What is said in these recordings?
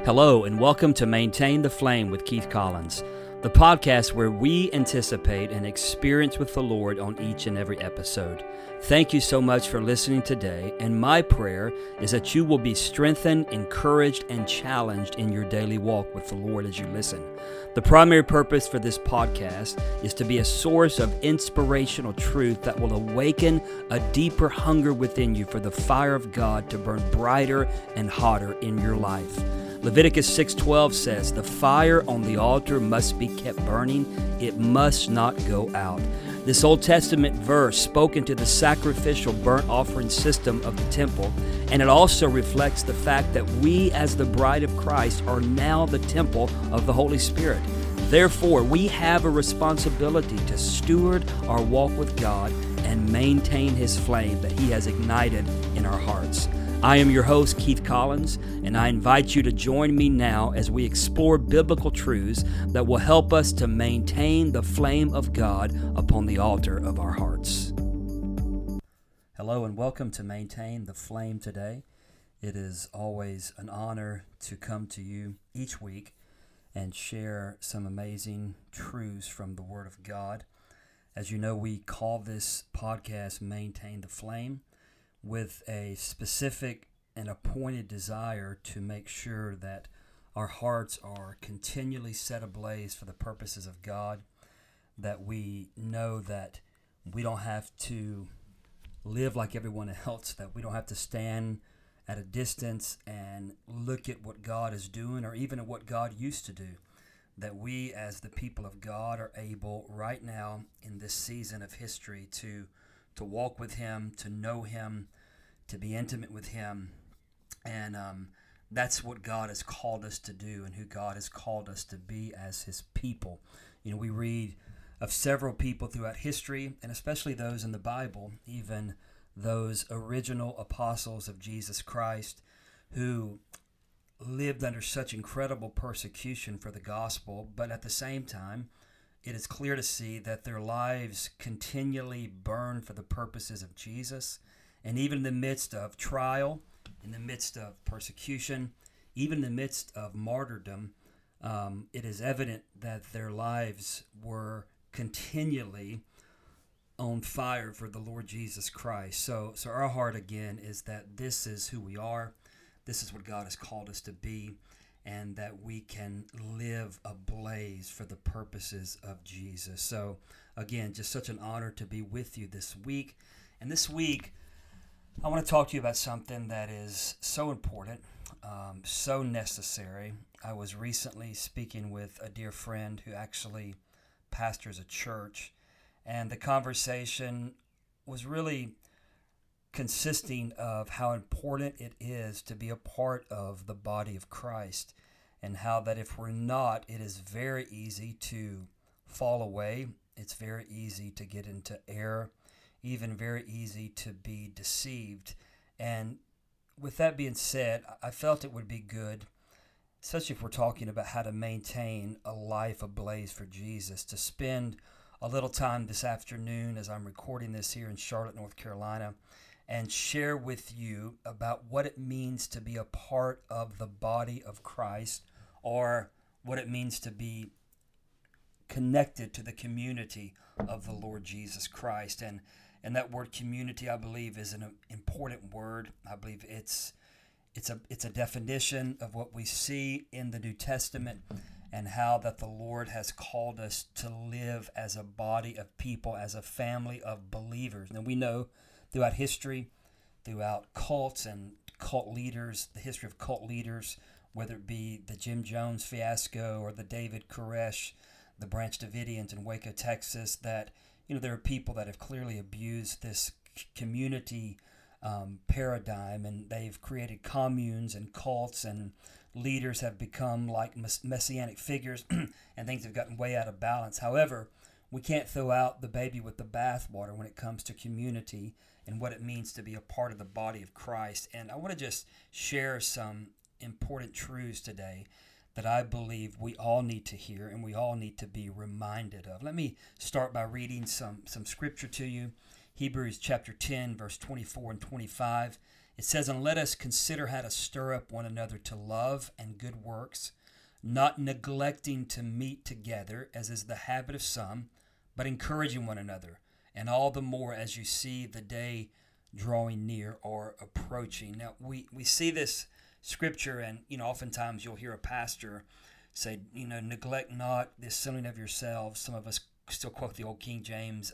Hello, and welcome to Maintain the Flame with Keith Collins, the podcast where we anticipate an experience with the Lord on each and every episode. Thank you so much for listening today, and my prayer is that you will be strengthened, encouraged, and challenged in your daily walk with the Lord as you listen. The primary purpose for this podcast is to be a source of inspirational truth that will awaken a deeper hunger within you for the fire of God to burn brighter and hotter in your life. Leviticus 6:12 says, "The fire on the altar must be kept burning. It must not go out." This Old Testament verse spoke into the sacrificial burnt offering system of the temple, and it also reflects the fact that we as the bride of Christ are now the temple of the Holy Spirit. Therefore, we have a responsibility to steward our walk with God and maintain His flame that He has ignited in our hearts. I am your host, Keith Collins, and I invite you to join me now as we explore biblical truths that will help us to maintain the flame of God upon the altar of our hearts. Hello, and welcome to Maintain the Flame today. It is always an honor to come to you each week and share some amazing truths from the Word of God. As you know, we call this podcast Maintain the Flame, with a specific and appointed desire to make sure that our hearts are continually set ablaze for the purposes of God, that we know that we don't have to live like everyone else, that we don't have to stand at a distance and look at what God is doing or even at what God used to do, that we as the people of God are able right now in this season of history to walk with Him, to know Him, to be intimate with Him. And that's what God has called us to do and who God has called us to be as His people. You know, we read of several people throughout history, and especially those in the Bible, even those original apostles of Jesus Christ, who lived under such incredible persecution for the gospel, but at the same time, it is clear to see that their lives continually burn for the purposes of Jesus. And even in the midst of trial, in the midst of persecution, even in the midst of martyrdom, it is evident that their lives were continually on fire for the Lord Jesus Christ. So our heart again is that this is who we are. This is what God has called us to be, and that we can live ablaze for the purposes of Jesus. So again, just such an honor to be with you this week. And this week, I want to talk to you about something that is so important, so necessary. I was recently speaking with a dear friend who actually pastors a church, and the conversation was really consisting of how important it is to be a part of the body of Christ, and how that if we're not, it is very easy to fall away. It's very easy to get into error, even very easy to be deceived. And with that being said, I felt it would be good, especially if we're talking about how to maintain a life ablaze for Jesus, to spend a little time this afternoon as I'm recording this here in Charlotte, North Carolina, and share with you about what it means to be a part of the body of Christ, or what it means to be connected to the community of the Lord Jesus Christ. And that word community, I believe, is an important word. I believe it's a definition of what we see in the New Testament, and how that the Lord has called us to live as a body of people, as a family of believers. Now we know throughout history, throughout cults and cult leaders, the history of cult leaders, whether it be the Jim Jones fiasco or the David Koresh, the Branch Davidians in Waco, Texas, that there are people that have clearly abused this community paradigm, and they've created communes and cults, and leaders have become like messianic figures, and things have gotten way out of balance. However, we can't throw out the baby with the bathwater when it comes to community and what it means to be a part of the body of Christ. And I want to just share some important truths today that I believe we all need to hear and we all need to be reminded of. Let me start by reading some scripture to you. Hebrews chapter 10, verse 24 and 25. It says, "And let us consider how to stir up one another to love and good works, not neglecting to meet together, as is the habit of some, but encouraging one another, and all the more as you see the day drawing near or approaching." Now, we see this scripture, and, oftentimes you'll hear a pastor say, neglect not the assembling of yourselves. Some of us still quote the old King James.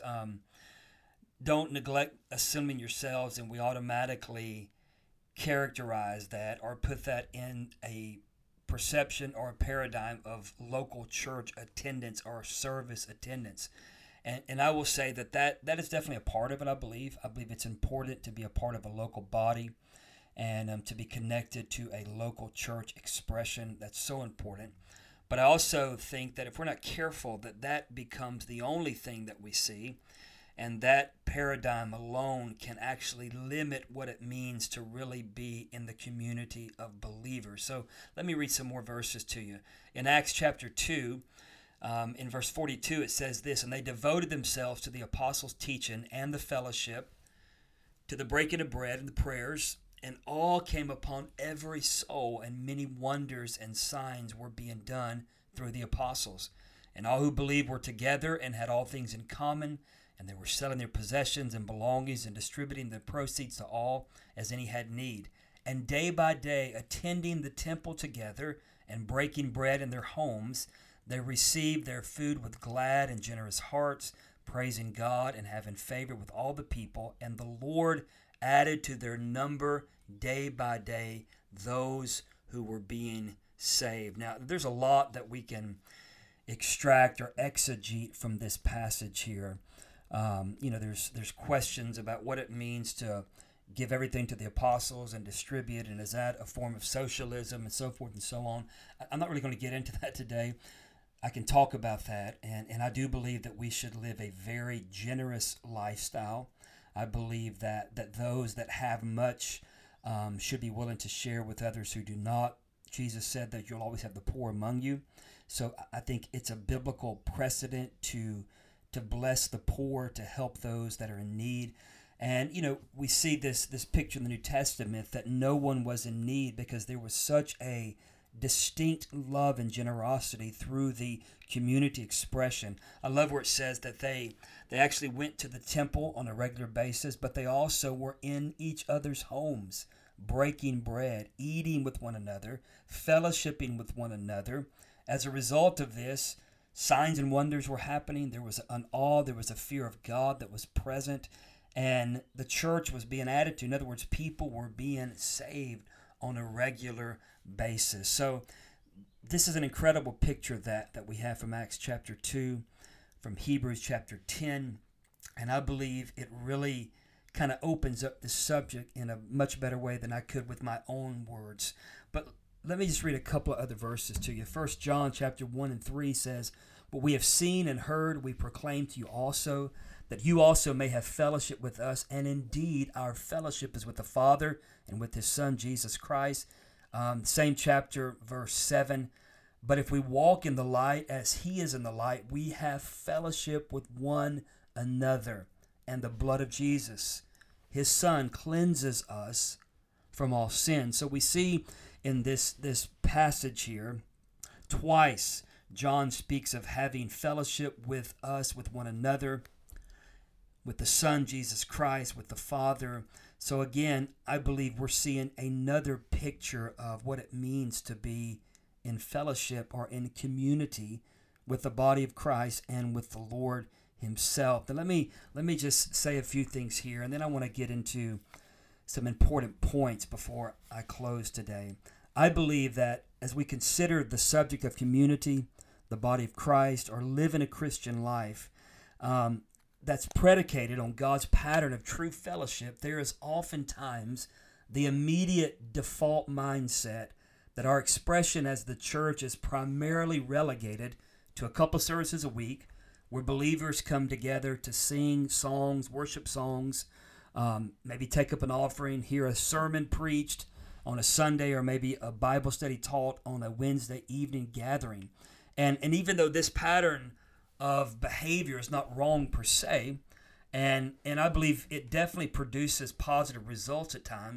Don't neglect assembling yourselves, and we automatically characterize that or put that in a perception or a paradigm of local church attendance or service attendance. And I will say that is definitely a part of it, I believe. I believe it's important to be a part of a local body and to be connected to a local church expression. That's so important. But I also think that if we're not careful, that becomes the only thing that we see, and that paradigm alone can actually limit what it means to really be in the community of believers. So let me read some more verses to you. In Acts chapter 2, in verse 42, it says this, "And they devoted themselves to the apostles' teaching and the fellowship, to the breaking of bread and the prayers, and all came upon every soul, and many wonders and signs were being done through the apostles. And all who believed were together and had all things in common, and they were selling their possessions and belongings and distributing the proceeds to all as any had need. And day by day, attending the temple together and breaking bread in their homes, they received their food with glad and generous hearts, praising God and having favor with all the people. And the Lord added to their number day by day those who were being saved." Now, there's a lot that we can extract or exegete from this passage here. There's questions about what it means to give everything to the apostles and distribute, and is that a form of socialism and so forth and so on. I'm not really going to get into that today. I can talk about that, and I do believe that we should live a very generous lifestyle. I believe that those that have much should be willing to share with others who do not. Jesus said that you'll always have the poor among you. So I think it's a biblical precedent to bless the poor, to help those that are in need. And, we see this picture in the New Testament that no one was in need because there was such a distinct love and generosity through the community expression. I love where it says that they actually went to the temple on a regular basis, but they also were in each other's homes, breaking bread, eating with one another, fellowshipping with one another. As a result of this, signs and wonders were happening. There was an awe, there was a fear of God that was present, and the church was being added to. In other words, people were being saved on a regular basis. So this is an incredible picture that we have from Acts chapter 2, from Hebrews chapter 10, and I believe it really kind of opens up the subject in a much better way than I could with my own words. But let me just read a couple of other verses to you. 1 John chapter 1 and 3 says, "What we have seen and heard we proclaim to you also, that you also may have fellowship with us. And indeed, our fellowship is with the Father and with His Son, Jesus Christ." Same chapter, verse 7. "But if we walk in the light as He is in the light, we have fellowship with one another. And the blood of Jesus, His Son, cleanses us from all sin." So we see in this passage here, twice John speaks of having fellowship with us, with one another, with the Son, Jesus Christ, with the Father. So again, I believe we're seeing another picture of what it means to be in fellowship or in community with the body of Christ and with the Lord Himself. Now let me just say a few things here, and then I want to get into some important points before I close today. I believe that as we consider the subject of community, the body of Christ, or living a Christian life that's predicated on God's pattern of true fellowship, there is oftentimes the immediate default mindset that our expression as the church is primarily relegated to a couple services a week where believers come together to sing songs, worship songs, maybe take up an offering, hear a sermon preached on a Sunday, or maybe a Bible study taught on a Wednesday evening gathering. And even though this pattern of behavior is not wrong per se, and I believe it definitely produces positive results at times,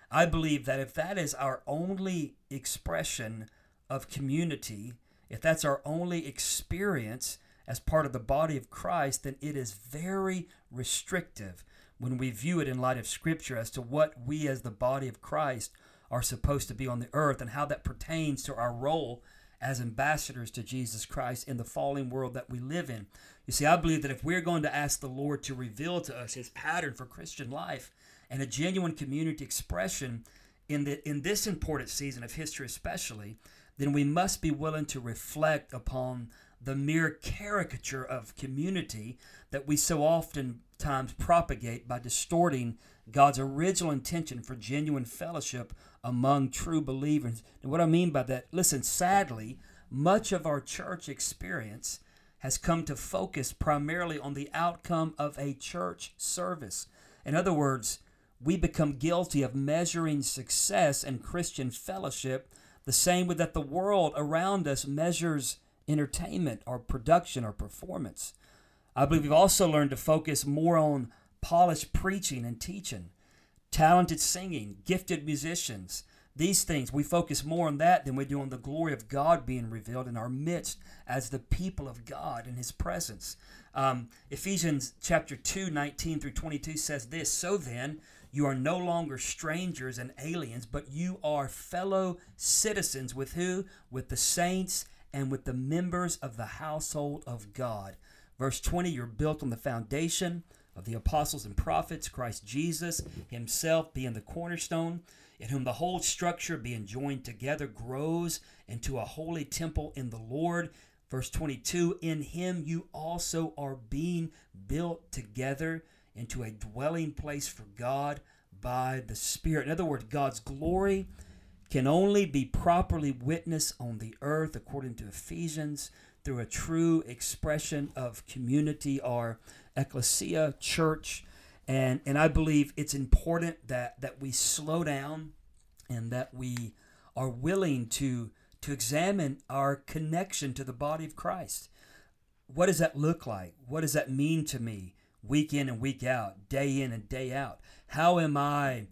I believe that if that is our only expression of community, if that's our only experience as part of the body of Christ, then it is very restrictive when we view it in light of Scripture as to what we as the body of Christ are supposed to be on the earth and how that pertains to our role as ambassadors to Jesus Christ in the fallen world that we live in. You see, I believe that if we're going to ask the Lord to reveal to us His pattern for Christian life and a genuine community expression in this important season of history especially, then we must be willing to reflect upon the mere caricature of community that we so oftentimes propagate by distorting God's original intention for genuine fellowship among true believers. And what I mean by that, listen, sadly, much of our church experience has come to focus primarily on the outcome of a church service. In other words, we become guilty of measuring success in Christian fellowship the same way that the world around us measures entertainment or production or performance. I believe we've also learned to focus more on polished preaching and teaching, talented singing, gifted musicians. These things, we focus more on that than we do on the glory of God being revealed in our midst as the people of God in His presence. Ephesians chapter 2, 19 through 22 says this, "So then, you are no longer strangers and aliens, but you are fellow citizens with who? With the saints and with the members of the household of God." Verse 20, you're built on the foundation of the apostles and prophets, Christ Jesus Himself being the cornerstone, in whom the whole structure being joined together grows into a holy temple in the Lord. Verse 22, in Him you also are being built together into a dwelling place for God by the Spirit. In other words, God's glory can only be properly witnessed on the earth, according to Ephesians, through a true expression of community or ecclesia, church. And I believe it's important that we slow down and that we are willing to examine our connection to the body of Christ. What does that look like? What does that mean to me week in and week out, day in and day out? How am I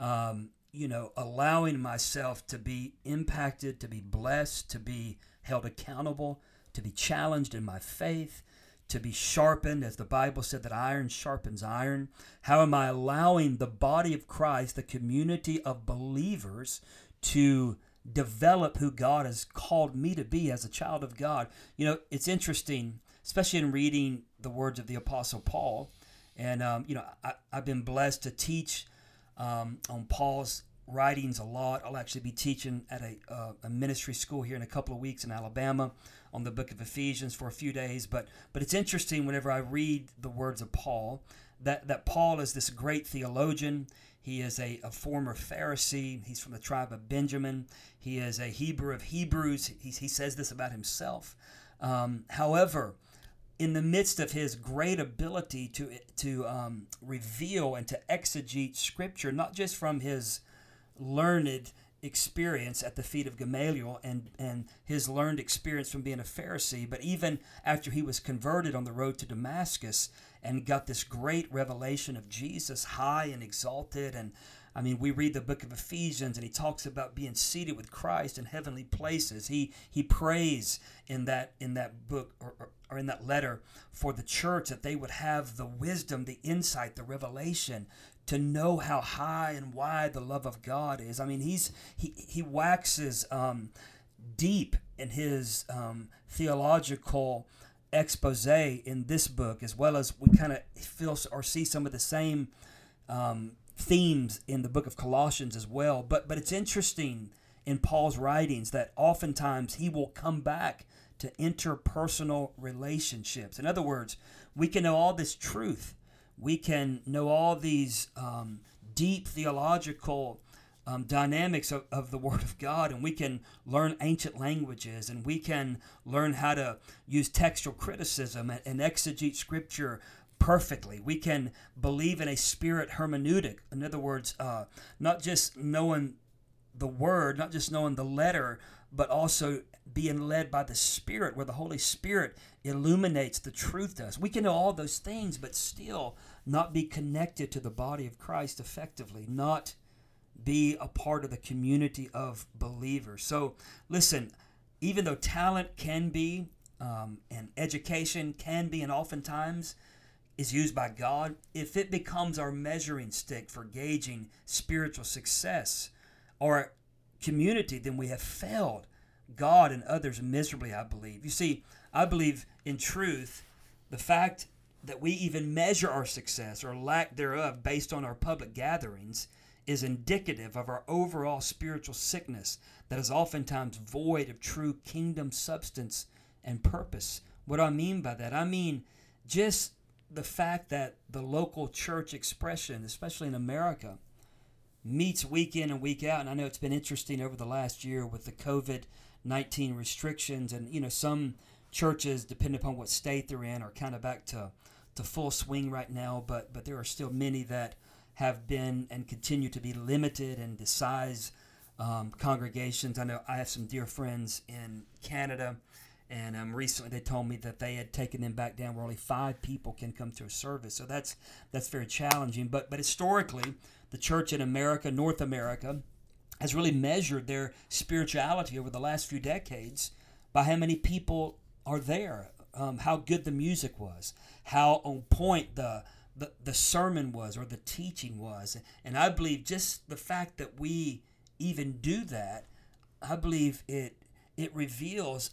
allowing myself to be impacted, to be blessed, to be held accountable, to be challenged in my faith, to be sharpened, as the Bible said that iron sharpens iron? How am I allowing the body of Christ, the community of believers, to develop who God has called me to be as a child of God? You know, it's interesting, especially in reading the words of the Apostle Paul. And, I've been blessed to teach on Paul's writings a lot. I'll actually be teaching at a ministry school here in a couple of weeks in Alabama on the book of Ephesians for a few days. But it's interesting whenever I read the words of Paul, that Paul is this great theologian. He is a former Pharisee. He's from the tribe of Benjamin. He is a Hebrew of Hebrews. He says this about himself. However, in the midst of his great ability to reveal and to exegete Scripture, not just from his learned experience at the feet of Gamaliel and his learned experience from being a Pharisee, but even after he was converted on the road to Damascus and got this great revelation of Jesus, high and exalted. And I mean, we read the book of Ephesians and he talks about being seated with Christ in heavenly places. He prays in that book or in that letter for the church that they would have the wisdom, the insight, the revelation to know how high and wide the love of God is. I mean, he waxes deep in his theological expose in this book, as well as we kind of feel or see some of the same themes in the book of Colossians as well. But it's interesting in Paul's writings that oftentimes he will come back to interpersonal relationships. In other words, we can know all this truth. We can know all these deep theological dynamics of the Word of God, and we can learn ancient languages, and we can learn how to use textual criticism and exegete Scripture perfectly. We can believe in a spirit hermeneutic. In other words, not just knowing the Word, not just knowing the letter, but also being led by the Spirit, where the Holy Spirit illuminates the truth to us. We can know all those things, but still not be connected to the body of Christ effectively, not be a part of the community of believers. So listen, even though talent can be, and education can be, and oftentimes is used by God, if it becomes our measuring stick for gauging spiritual success or community, then we have failed God and others miserably, I believe. You see, I believe in truth, the fact that we even measure our success or lack thereof based on our public gatherings is indicative of our overall spiritual sickness that is oftentimes void of true kingdom substance and purpose. What do I mean by that? I mean just the fact that the local church expression, especially in America, meets week in and week out. And I know it's been interesting over the last year with the COVID-19 restrictions. And, some churches, depending upon what state they're in, are kind of back to full swing right now. But there are still many that have been and continue to be limited in the size congregations. I know I have some dear friends in Canada, and recently they told me that they had taken them back down where only 5 people can come to a service. So that's very challenging. But historically, the church in America, North America, has really measured their spirituality over the last few decades by how many people are there, how good the music was, how on point the sermon was or the teaching was. And I believe just the fact that we even do that, I believe it reveals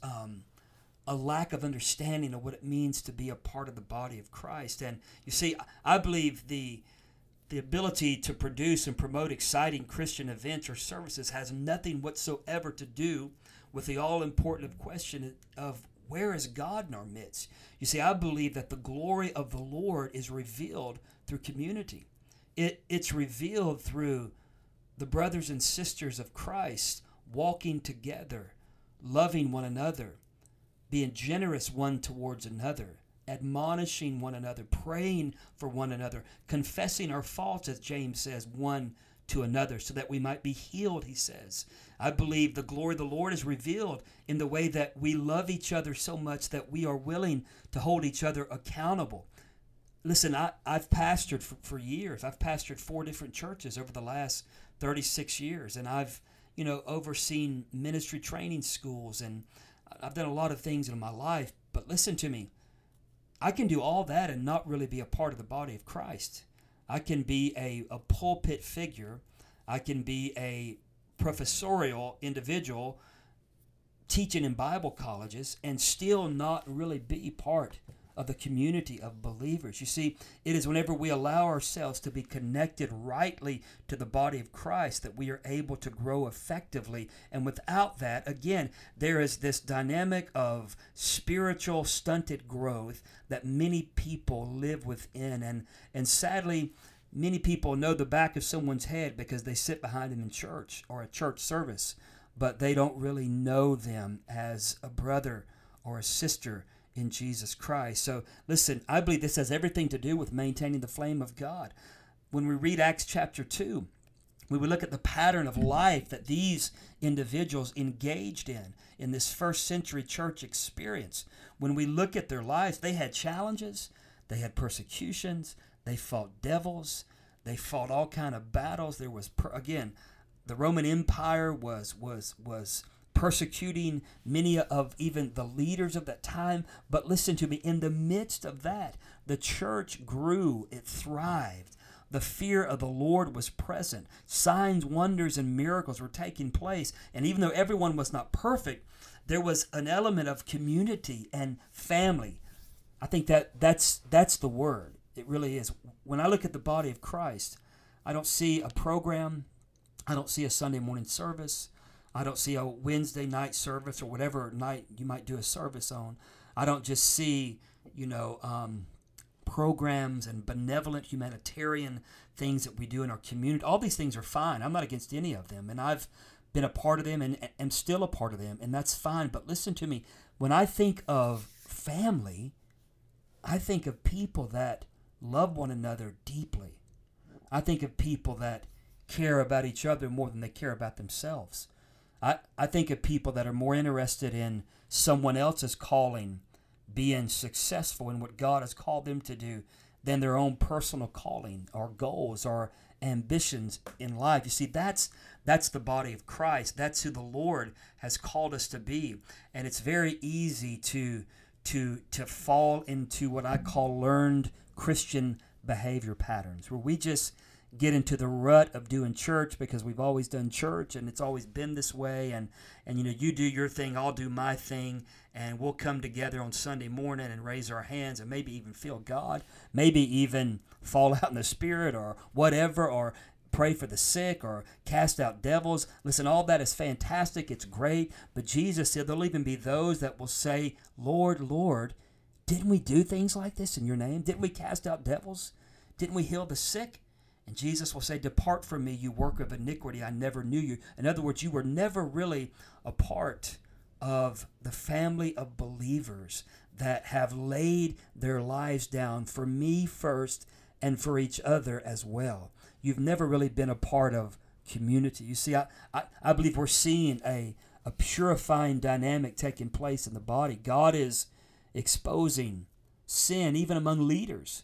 a lack of understanding of what it means to be a part of the body of Christ. And you see, I believe the ability to produce and promote exciting Christian events or services has nothing whatsoever to do with the all-important question of where is God in our midst. You see, I believe that the glory of the Lord is revealed through community. It's revealed through the brothers and sisters of Christ walking together, loving one another, being generous one towards another, admonishing one another, praying for one another, confessing our faults, as James says, one to another, so that we might be healed, he says. I believe the glory of the Lord is revealed in the way that we love each other so much that we are willing to hold each other accountable. Listen, I've pastored for years. I've pastored 4 different churches over the last 36 years, and I've overseen ministry training schools, and I've done a lot of things in my life. But listen to me, I can do all that and not really be a part of the body of Christ. I can be a pulpit figure. I can be a professorial individual teaching in Bible colleges and still not really be part of the community of believers. You see, it is whenever we allow ourselves to be connected rightly to the body of Christ that we are able to grow effectively. And without that, again, there is this dynamic of spiritual stunted growth that many people live within. And sadly, many people know the back of someone's head because they sit behind them in church or a church service, but they don't really know them as a brother or a sister in Jesus Christ. So listen, I believe this has everything to do with maintaining the flame of God. When we read Acts chapter 2, we would look at the pattern of life that these individuals engaged in this first century church experience. When we look at their lives, they had challenges, they had persecutions, they fought devils, they fought all kind of battles. There was, again, the Roman Empire was persecuting many of even the leaders of that time. But listen to me, in the midst of that, the church grew, it thrived. The fear of the Lord was present. Signs, wonders, and miracles were taking place. And even though everyone was not perfect, there was an element of community and family. I think that's the word. It really is. When I look at the body of Christ, I don't see a program. I don't see a Sunday morning service. I don't see a Wednesday night service or whatever night you might do a service on. I don't just see, programs and benevolent humanitarian things that we do in our community. All these things are fine. I'm not against any of them, and I've been a part of them and am still a part of them, and that's fine. But listen to me. When I think of family, I think of people that love one another deeply. I think of people that care about each other more than they care about themselves. I think of people that are more interested in someone else's calling, being successful in what God has called them to do, than their own personal calling or goals or ambitions in life. You see, that's the body of Christ. That's who the Lord has called us to be. And it's very easy to fall into what I call learned Christian behavior patterns, where we just get into the rut of doing church because we've always done church and it's always been this way, and you do your thing, I'll do my thing, and we'll come together on Sunday morning and raise our hands and maybe even feel God, maybe even fall out in the Spirit or whatever, or pray for the sick or cast out devils. Listen, all that is fantastic. It's great. But Jesus said there'll even be those that will say, Lord, Lord, didn't we do things like this in your name? Didn't we cast out devils? Didn't we heal the sick? And Jesus will say, depart from me, you worker of iniquity. I never knew you. In other words, you were never really a part of the family of believers that have laid their lives down for me first and for each other as well. You've never really been a part of community. You see, I believe we're seeing a purifying dynamic taking place in the body. God is exposing sin even among leaders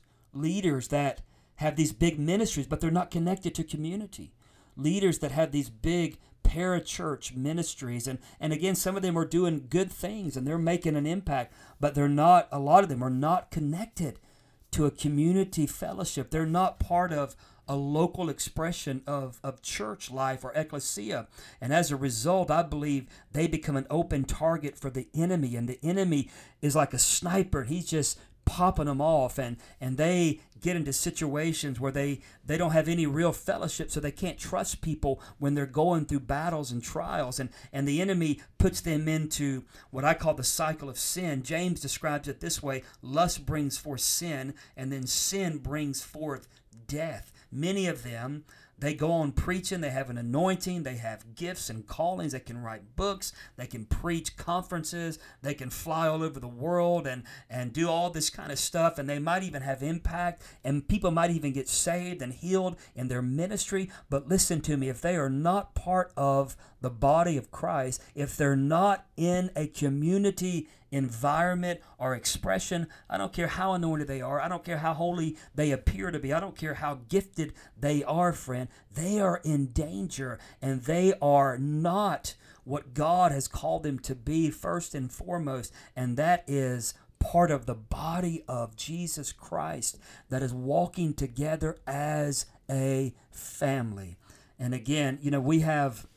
that have these big ministries, but they're not connected to community. Leaders that have these big parachurch ministries, and again, some of them are doing good things and they're making an impact, but they're not, a lot of them are not connected to a community fellowship. They're not part of a local expression of church life or ecclesia. And as a result, I believe they become an open target for the enemy. And the enemy is like a sniper. He's just popping them off, and they get into situations where they don't have any real fellowship, so they can't trust people when they're going through battles and trials, and the enemy puts them into what I call the cycle of sin. James describes it this way: lust brings forth sin, and then sin brings forth death. Many of them, they go on preaching, they have an anointing, they have gifts and callings, they can write books, they can preach conferences, they can fly all over the world and do all this kind of stuff, and they might even have impact, and people might even get saved and healed in their ministry. But listen to me, if they are not part of the body of Christ, if they're not in a community environment or expression, I don't care how anointed they are, I don't care how holy they appear to be, I don't care how gifted they are, friend, they are in danger, and they are not what God has called them to be first and foremost, and that is part of the body of Jesus Christ that is walking together as a family. And again, we have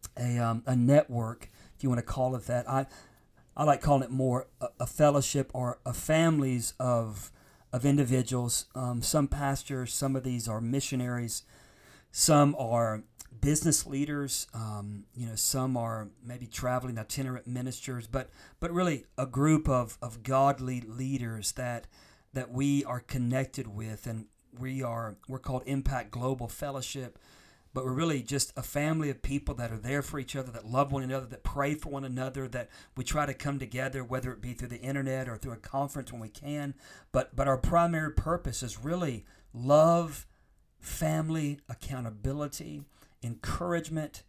a network, if you want to call it that. I like calling it more a fellowship or a families of individuals. Some pastors, some of these are missionaries, some are business leaders, some are maybe traveling itinerant ministers, but really a group of godly leaders that we are connected with, and we're called Impact Global Fellowship. But we're really just a family of people that are there for each other, that love one another, that pray for one another, that we try to come together, whether it be through the internet or through a conference when we can. But our primary purpose is really love, family, accountability, encouragement,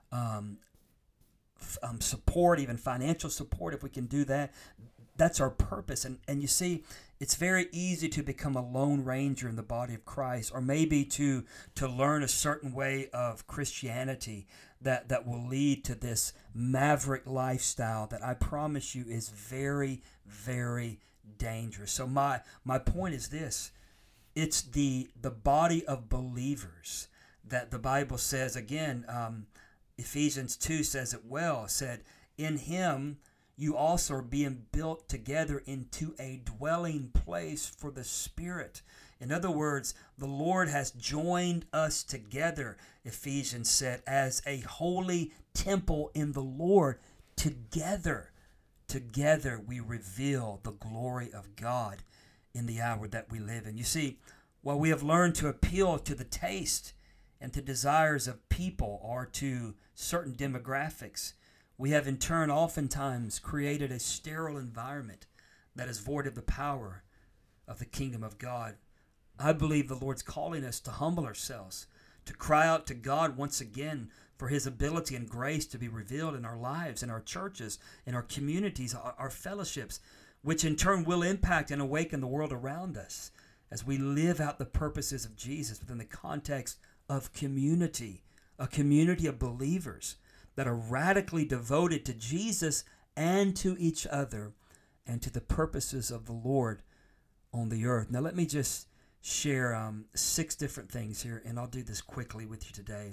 support, even financial support if we can do that. That's our purpose. And you see, it's very easy to become a lone ranger in the body of Christ, or maybe to learn a certain way of Christianity that will lead to this maverick lifestyle that I promise you is very, very dangerous. So my point is this: it's the body of believers that the Bible says, again, Ephesians 2 says it well, said, in him you also are being built together into a dwelling place for the Spirit. In other words, the Lord has joined us together, Ephesians said, as a holy temple in the Lord. Together we reveal the glory of God in the hour that we live in. You see, while we have learned to appeal to the taste and to desires of people or to certain demographics, we have in turn oftentimes created a sterile environment that is void of the power of the kingdom of God. I believe the Lord's calling us to humble ourselves, to cry out to God once again for his ability and grace to be revealed in our lives, in our churches, in our communities, our fellowships, which in turn will impact and awaken the world around us as we live out the purposes of Jesus within the context of community, a community of believers that are radically devoted to Jesus and to each other and to the purposes of the Lord on the earth. Now, let me just share 6 different things here, and I'll do this quickly with you today.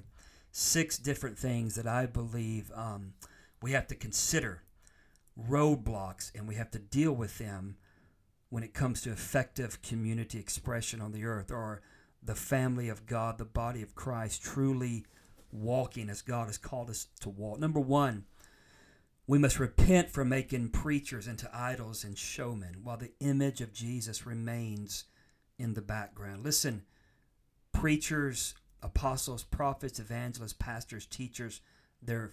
6 different things that I believe we have to consider, roadblocks, and we have to deal with them when it comes to effective community expression on the earth, or the family of God, the body of Christ, truly walking as God has called us to walk. Number 1, we must repent from making preachers into idols and showmen while the image of Jesus remains in the background. Listen, preachers, apostles, prophets, evangelists, pastors, teachers, they're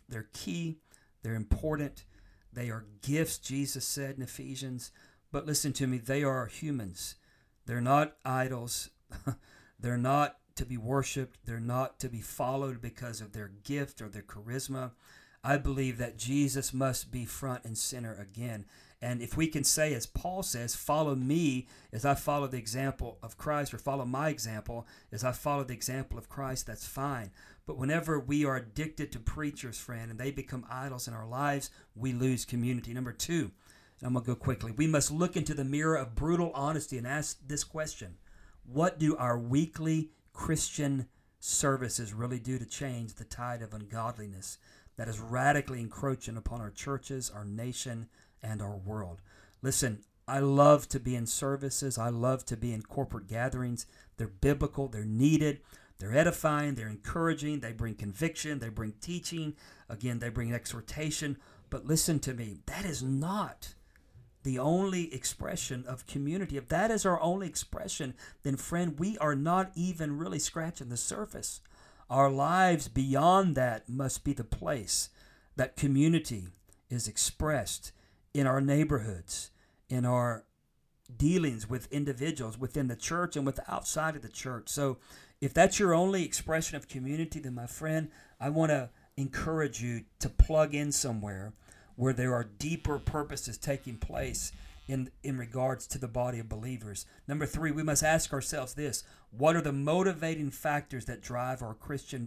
key, they're important, they are gifts, Jesus said in Ephesians. But listen to me, they are humans. They're not idols. They're not to be worshipped. They're not to be followed because of their gift or their charisma. I believe that Jesus must be front and center again. And if we can say, as Paul says, follow me as I follow the example of Christ, or follow my example as I follow the example of Christ, that's fine. But whenever we are addicted to preachers, friend, and they become idols in our lives, we lose community. Number 2, and I'm going to go quickly, we must look into the mirror of brutal honesty and ask this question: what do our weekly Christian services really do to change the tide of ungodliness that is radically encroaching upon our churches, our nation, and our world? Listen, I love to be in services. I love to be in corporate gatherings. They're biblical. They're needed. They're edifying. They're encouraging. They bring conviction. They bring teaching. Again, they bring exhortation. But listen to me, that is not the only expression of community. If that is our only expression, then friend, we are not even really scratching the surface. Our lives beyond that must be the place that community is expressed in our neighborhoods, in our dealings with individuals within the church and with outside of the church. So if that's your only expression of community, then my friend, I want to encourage you to plug in somewhere where there are deeper purposes taking place in regards to the body of believers. Number 3, we must ask ourselves this: what are the motivating factors that drive our Christian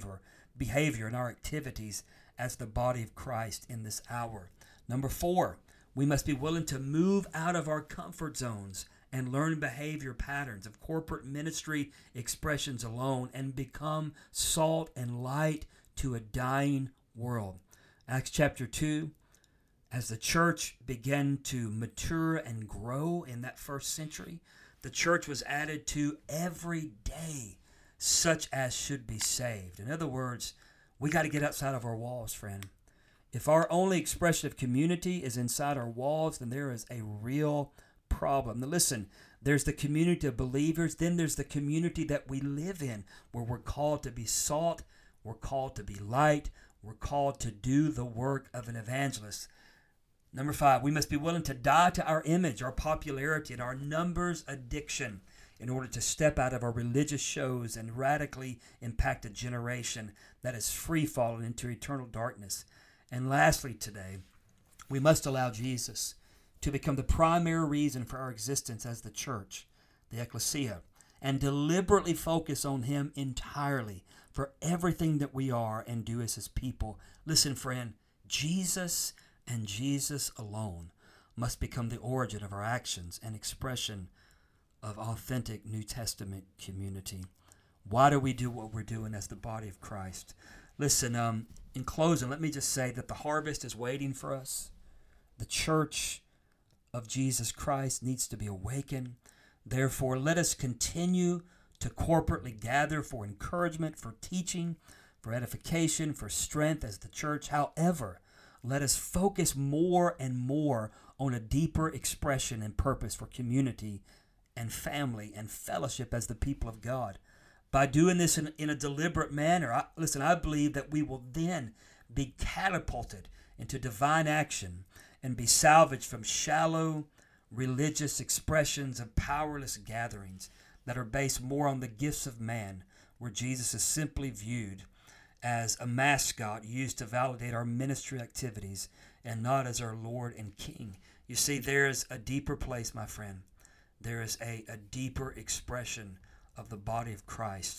behavior and our activities as the body of Christ in this hour? Number 4, we must be willing to move out of our comfort zones and learn behavior patterns of corporate ministry expressions alone and become salt and light to a dying world. Acts chapter 2, as the church began to mature and grow in that first century, the church was added to every day, such as should be saved. In other words, we got to get outside of our walls, friend. If our only expression of community is inside our walls, then there is a real problem. Now listen, there's the community of believers, then there's the community that we live in, where we're called to be salt, we're called to be light, we're called to do the work of an evangelist. Number 5, we must be willing to die to our image, our popularity, and our numbers addiction in order to step out of our religious shows and radically impact a generation that is free-falling into eternal darkness. And lastly today, we must allow Jesus to become the primary reason for our existence as the church, the ecclesia, and deliberately focus on him entirely for everything that we are and do as his people. Listen, friend, Jesus and Jesus alone must become the origin of our actions and expression of authentic New Testament community. Why do we do what we're doing as the body of Christ? Listen, in closing, let me just say that the harvest is waiting for us. The church of Jesus Christ needs to be awakened. Therefore, let us continue to corporately gather for encouragement, for teaching, for edification, for strength as the church. However, let us focus more and more on a deeper expression and purpose for community and family and fellowship as the people of God. By doing this in a deliberate manner, I believe that we will then be catapulted into divine action and be salvaged from shallow religious expressions of powerless gatherings that are based more on the gifts of man, where Jesus is simply viewed as a mascot used to validate our ministry activities and not as our Lord and King. You see, there is a deeper place, my friend. There is a deeper expression of the body of Christ.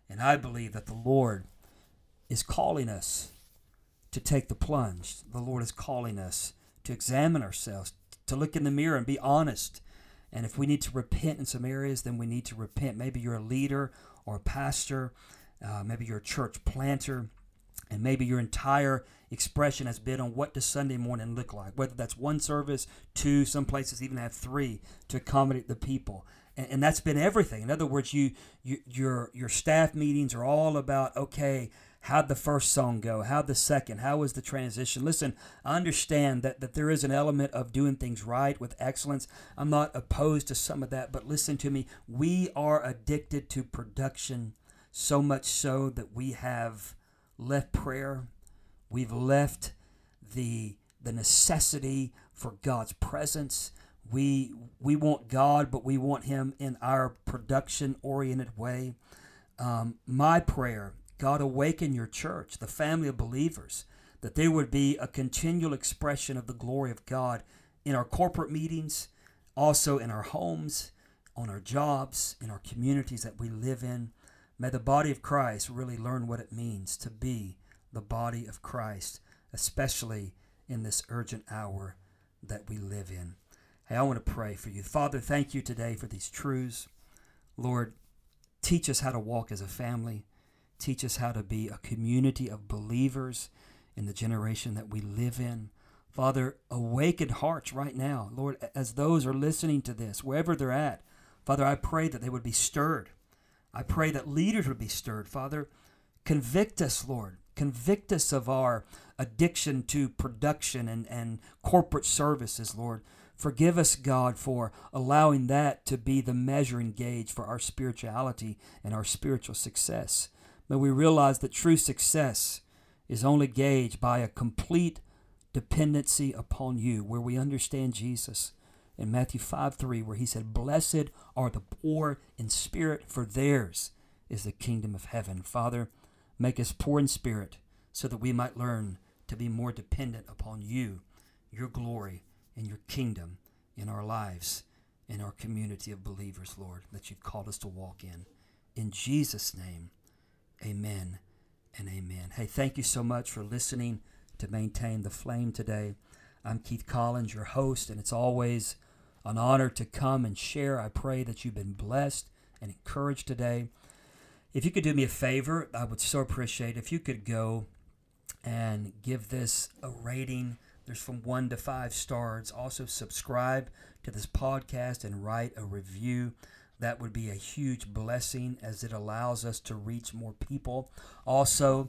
And I believe that the Lord is calling us to take the plunge. The Lord is calling us to examine ourselves, to look in the mirror and be honest. And if we need to repent in some areas, then we need to repent. Maybe you're a leader or a pastor. Maybe you're a church planter. And maybe your entire expression has been on what does Sunday morning look like, whether that's one service, two, some places even have three to accommodate the people. And that's been everything. In other words, your staff meetings are all about, okay, how'd the first song go? How'd the second? How was the transition? Listen, I understand that there is an element of doing things right with excellence. I'm not opposed to some of that, but listen to me. We are addicted to production, so much so that we have left prayer. We've left the necessity for God's presence. We want God, but we want Him in our production-oriented way. My prayer, God, awaken your church, the family of believers, that there would be a continual expression of the glory of God in our corporate meetings, also in our homes, on our jobs, in our communities that we live in. May the body of Christ really learn what it means to be the body of Christ, especially in this urgent hour that we live in. Hey, I want to pray for you. Father, thank you today for these truths. Lord, teach us how to walk as a family. Teach us how to be a community of believers in the generation that we live in. Father, awaken hearts right now. Lord, as those are listening to this, wherever they're at, Father, I pray that they would be stirred. I pray that leaders would be stirred. Father, convict us, Lord. Convict us of our addiction to production and corporate services, Lord. Forgive us, God, for allowing that to be the measuring gauge for our spirituality and our spiritual success. May we realize that true success is only gauged by a complete dependency upon you, where we understand Jesus in Matthew 5:3, where he said, "Blessed are the poor in spirit, for theirs is the kingdom of heaven." Father, make us poor in spirit so that we might learn to be more dependent upon you, your glory, and your kingdom in our lives, in our community of believers, Lord, that you've called us to walk in. In Jesus' name, amen and amen. Hey, thank you so much for listening to Maintain the Flame today. I'm Keith Collins, your host, and it's always an honor to come and share. I pray that you've been blessed and encouraged today. If you could do me a favor, I would so appreciate if you could go and give this a rating. There's from 1 to 5 stars. Also subscribe to this podcast and write a review. That would be a huge blessing as it allows us to reach more people. Also,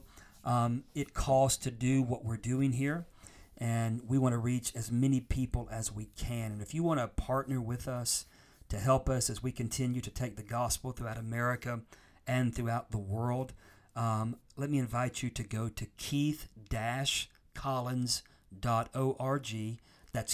it costs to do what we're doing here, and we want to reach as many people as we can. And if you want to partner with us to help us as we continue to take the gospel throughout America and throughout the world, let me invite you to go to keith-collins.org. That's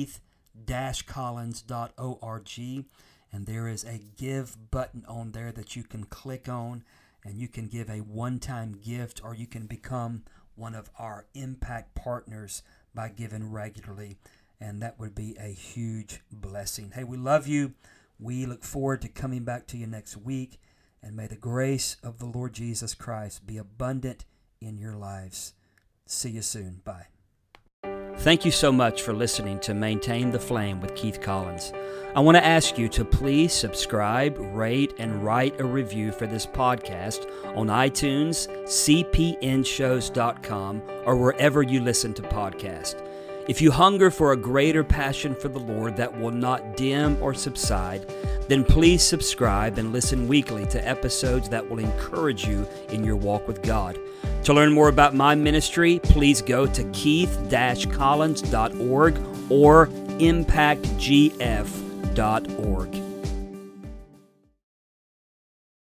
keith-collins.org. And there is a give button on there that you can click on, and you can give a one-time gift, or you can become one of our impact partners by giving regularly. And that would be a huge blessing. Hey, we love you. We look forward to coming back to you next week. And may the grace of the Lord Jesus Christ be abundant in your lives. See you soon. Bye. Thank you so much for listening to Maintain the Flame with Keith Collins. I want to ask you to please subscribe, rate, and write a review for this podcast on iTunes, cpnshows.com, or wherever you listen to podcasts. If you hunger for a greater passion for the Lord that will not dim or subside, then please subscribe and listen weekly to episodes that will encourage you in your walk with God. To learn more about my ministry, please go to keith-collins.org or impactgf.org.